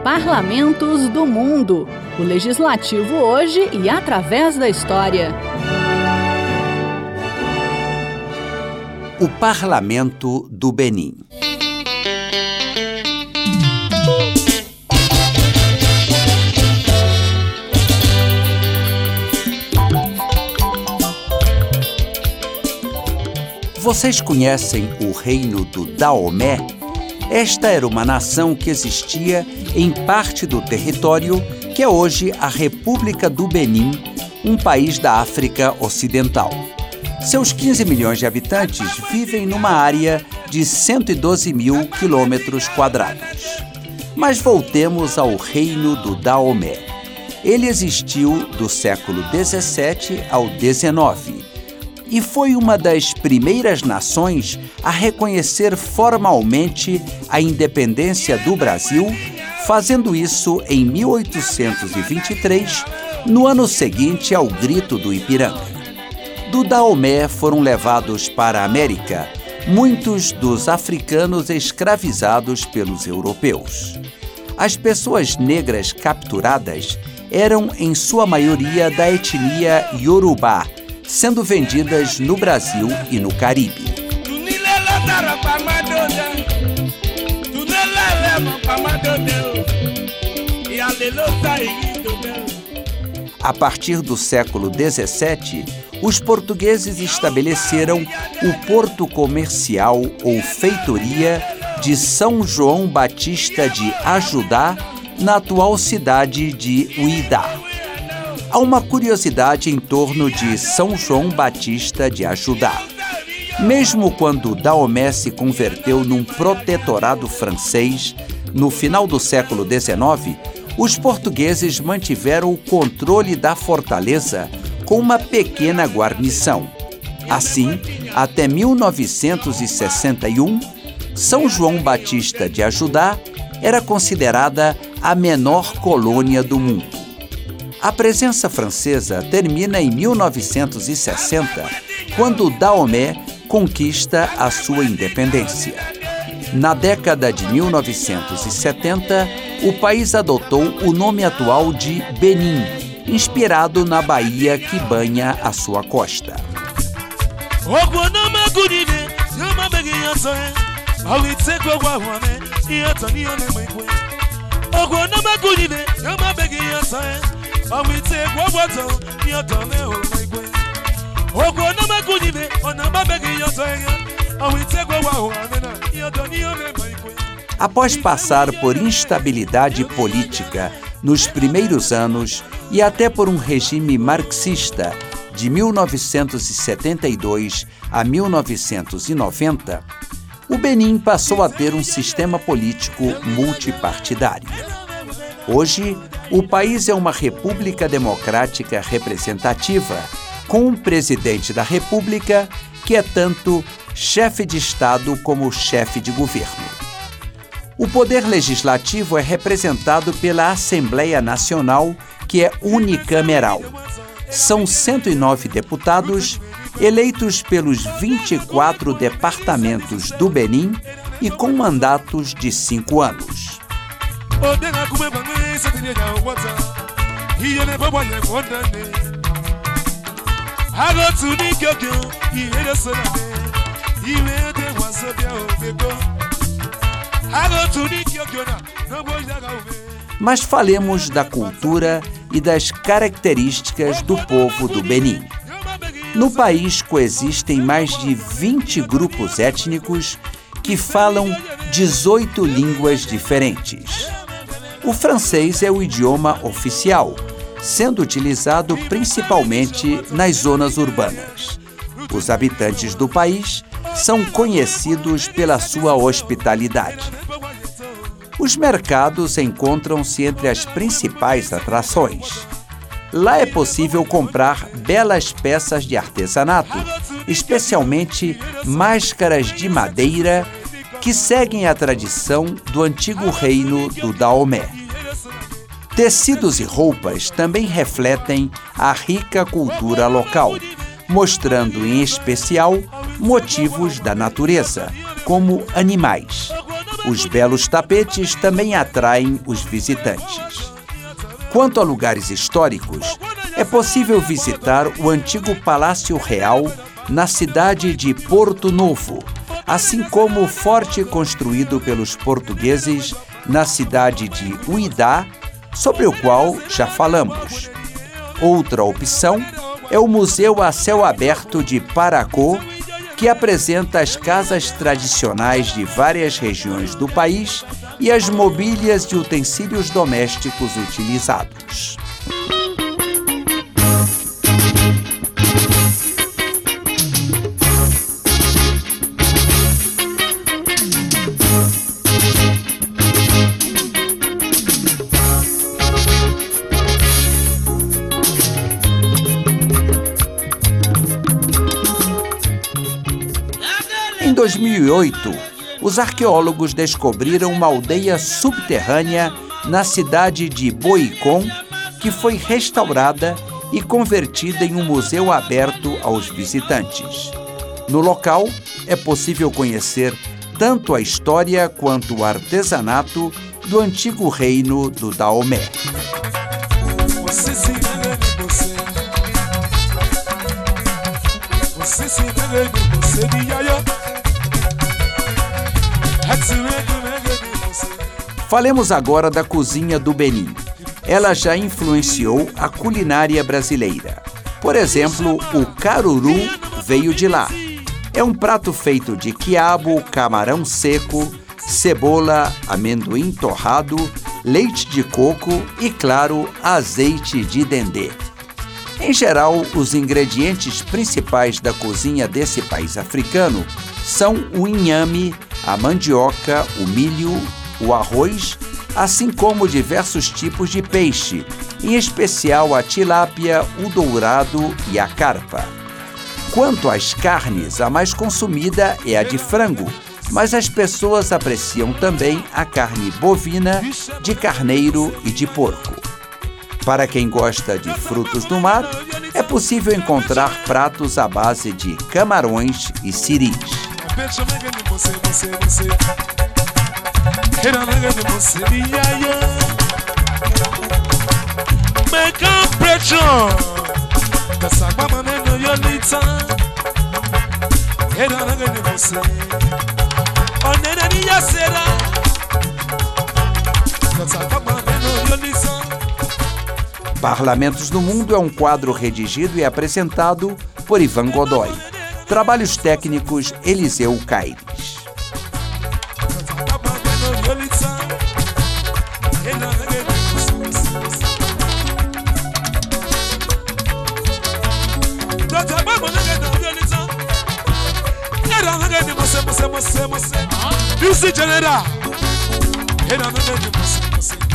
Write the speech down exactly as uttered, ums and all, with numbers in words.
Parlamentos do Mundo. O Legislativo hoje e através da história. O Parlamento do Benin. Vocês conhecem o reino do Daomé? Esta era uma nação que existia em parte do território que é hoje a República do Benin, um país da África Ocidental. Seus quinze milhões de habitantes vivem numa área de cento e doze mil quilômetros quadrados. Mas voltemos ao reino do Daomé. Ele existiu do século dezessete ao dezenove e foi uma das primeiras nações a reconhecer formalmente a independência do Brasil, fazendo isso em mil oitocentos e vinte e três, no ano seguinte ao Grito do Ipiranga. Do Daomé foram levados para a América muitos dos africanos escravizados pelos europeus. As pessoas negras capturadas eram, em sua maioria, da etnia Yorubá, sendo vendidas no Brasil e no Caribe. A partir do século dezessete, os portugueses estabeleceram o Porto Comercial ou Feitoria de São João Batista de Ajudá, na atual cidade de Uidá. Há uma curiosidade em torno de São João Batista de Ajudá. Mesmo quando Daomé se converteu num protetorado francês, no final do século dezenove, os portugueses mantiveram o controle da fortaleza com uma pequena guarnição. Assim, até mil novecentos e sessenta e um, São João Batista de Ajudá era considerada a menor colônia do mundo. A presença francesa termina em mil novecentos e sessenta, quando Daomé conquista a sua independência. Na década de mil novecentos e setenta, o país adotou o nome atual de Benin, inspirado na baía que banha a sua costa. Após passar por instabilidade política nos primeiros anos e até por um regime marxista de mil novecentos e setenta e dois a mil novecentos e noventa, o Benin passou a ter um sistema político multipartidário. Hoje, o país é uma república democrática representativa, com um presidente da república que é tanto chefe de Estado como chefe de governo. O poder legislativo é representado pela Assembleia Nacional, que é unicameral. São cento e nove deputados, eleitos pelos vinte e quatro departamentos do Benin e com mandatos de cinco anos. Mas falemos da cultura e das características do povo do Benin. No país coexistem mais de vinte grupos étnicos que falam dezoito línguas diferentes. O francês é o idioma oficial, sendo utilizado principalmente nas zonas urbanas. Os habitantes do país são conhecidos pela sua hospitalidade. Os mercados encontram-se entre as principais atrações. Lá é possível comprar belas peças de artesanato, especialmente máscaras de madeira, que seguem a tradição do antigo reino do Daomé. Tecidos e roupas também refletem a rica cultura local, mostrando em especial motivos da natureza, como animais. Os belos tapetes também atraem os visitantes. Quanto a lugares históricos, é possível visitar o antigo Palácio Real na cidade de Porto Novo, assim como o forte construído pelos portugueses na cidade de Uidá, sobre o qual já falamos. Outra opção é o Museu a Céu Aberto de Paracô, que apresenta as casas tradicionais de várias regiões do país e as mobílias e utensílios domésticos utilizados. Em dois mil e oito, os arqueólogos descobriram uma aldeia subterrânea na cidade de Boicon, que foi restaurada e convertida em um museu aberto aos visitantes. No local, é possível conhecer tanto a história quanto o artesanato do antigo reino do Daomé. Falemos agora da cozinha do Benin. Ela já influenciou a culinária brasileira. Por exemplo, o caruru veio de lá. É um prato feito de quiabo, camarão seco, cebola, amendoim torrado, leite de coco e, claro, azeite de dendê. Em geral, os ingredientes principais da cozinha desse país africano são o inhame, a mandioca, o milho, o arroz, assim como diversos tipos de peixe, em especial a tilápia, o dourado e a carpa. Quanto às carnes, a mais consumida é a de frango, mas as pessoas apreciam também a carne bovina, de carneiro e de porco. Para quem gosta de frutos do mar, é possível encontrar pratos à base de camarões e siris. Parlamentos do Mundo é um quadro redigido e apresentado por Ivan Godoy. Trabalhos técnicos Eliseu Caires. Music General.